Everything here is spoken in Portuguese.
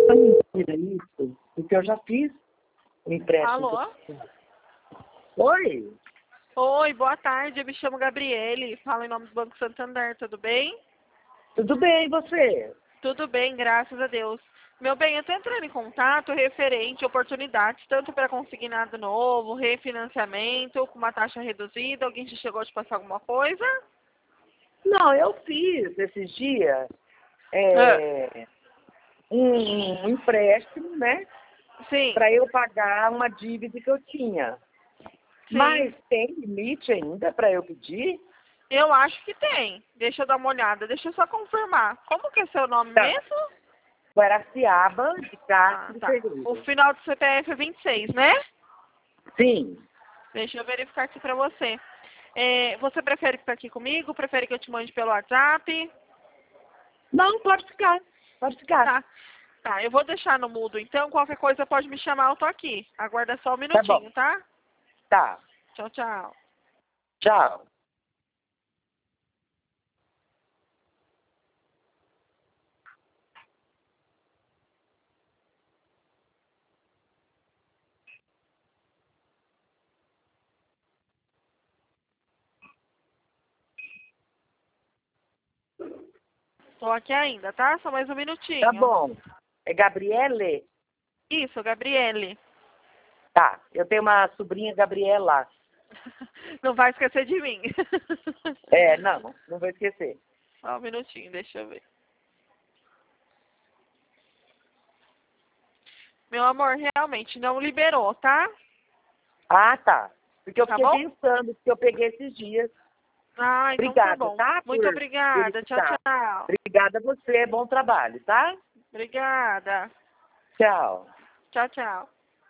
mentira isso, porque eu já fiz o empréstimo. Alô? Oi? Oi, boa tarde. Eu me chamo Gabriele. Falo em nome do Banco Santander. Tudo bem? Tudo bem, e você? Tudo bem, graças a Deus. Meu bem, eu estou entrando em contato referente a oportunidades, tanto para consignado novo, refinanciamento, com uma taxa reduzida. Alguém já chegou a te passar alguma coisa? Não, eu fiz esses dias Ah, um empréstimo, né? sim, Para eu pagar uma dívida que eu tinha. sim. Mas tem limite ainda para eu pedir? Eu acho que tem. Deixa eu dar uma olhada. Deixa eu só confirmar. Como que é seu nome Tá. mesmo? Guaraciaba de Ah, Castro tá. O Ferreira. final do CPF é 26, né? Sim. Deixa eu verificar aqui pra você. Você prefere ficar aqui comigo? Prefere que eu te mande pelo WhatsApp? Não, pode ficar. Pode ficar. Tá. Tá, eu vou deixar no mudo, então qualquer coisa pode me chamar, eu tô aqui. Aguarda só um Tá bom. minutinho, tá? Tá. Tchau, tchau. Tchau. Tô aqui ainda, tá? Só mais um Tá minutinho. bom. É Gabriele? Isso, Gabriele. Tá. Eu tenho uma sobrinha Gabriela. Não vai esquecer de mim. Não vou esquecer. Só um minutinho, deixa eu ver. Meu amor, realmente não liberou, tá? Ah, tá. Porque eu Tá fiquei bom? pensando que eu peguei esses dias. Ah, então tá Obrigada, bom. tá? Muito Por obrigada. Tchau, verificar. tchau. Obrigada a você. Bom trabalho, tá? Obrigada. Tchau. Tchau, tchau.